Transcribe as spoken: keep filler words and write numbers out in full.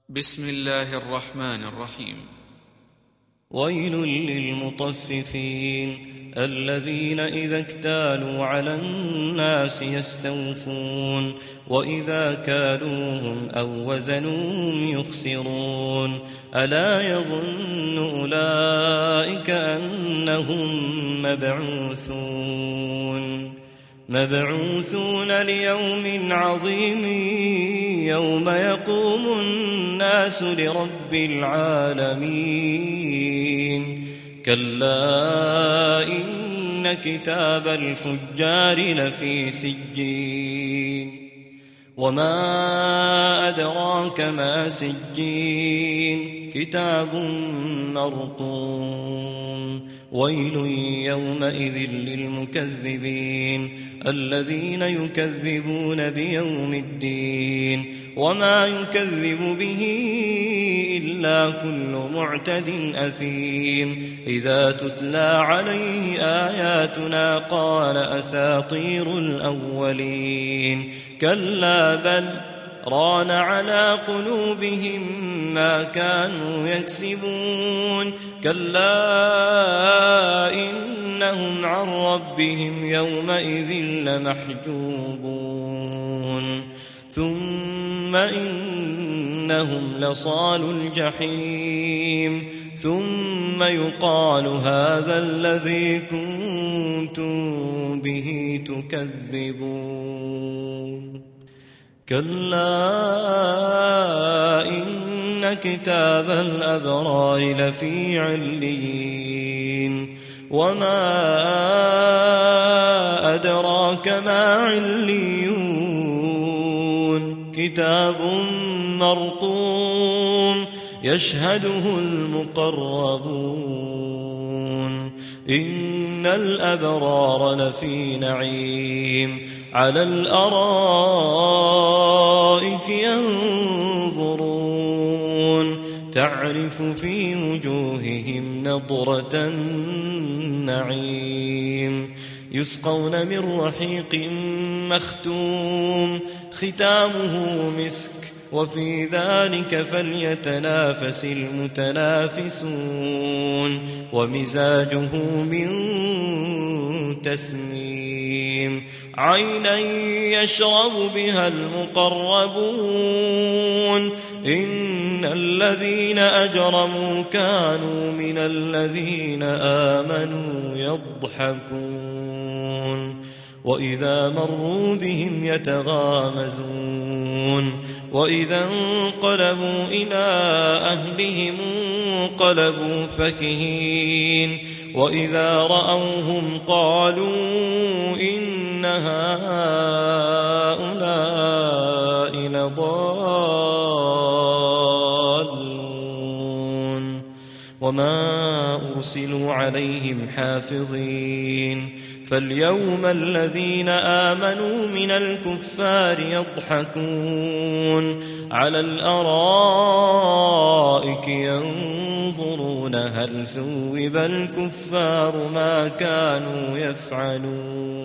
بسم الله الرحمن الرحيم. ويل للمطففين الذين إذا اكتالوا على الناس يستوفون وإذا كالوهم أو وزنوهم يخسرون ألا يظن أولئك أنهم مبعوثون مبعوثون ليوم عظيم يوم يقوم الناس لرب العالمين كلا إن كتاب الفجار لفي سجين وما أدراك ما سجين كتاب مرقوم ويل يومئذ للمكذبين الذين يكذبون بيوم الدين وما يكذب به إلا كل معتد أثيم إذا تتلى عليه آياتنا قال أساطير الأولين كلا بل ران على قلوبهم ما كانوا يكسبون كلا إنهم عن ربهم يومئذ لمحجوبون ثم إنهم لصالو الجحيم ثم يقال هذا الذي كنتم به تكذبون كلا إن كتاب الأبرار لفي عليين وما أدراك ما عليون كتاب مرقوم يشهده المقربون إن الأبرار لفي نعيم على الأرائك ينظرون تعرف في وجوههم نضرة النعيم يسقون من رحيق مختوم ختامه مسك وفي ذلك فليتنافس المتنافسون ومزاجه من تسنيم عينا يشرب بها المقربون إن الذين أجرموا كانوا من الذين آمنوا يضحكون وإذا مروا بهم يتغامزون وإذا انقلبوا إلى أهلهم انقلبوا فكهين وإذا رأوهم قالوا إن هؤلاء لضالون وما أرسلوا عليهم حافظين فاليوم الذين آمنوا من الكفار يضحكون على الأرائك ينظرون هل ثوب الكفار ما كانوا يفعلون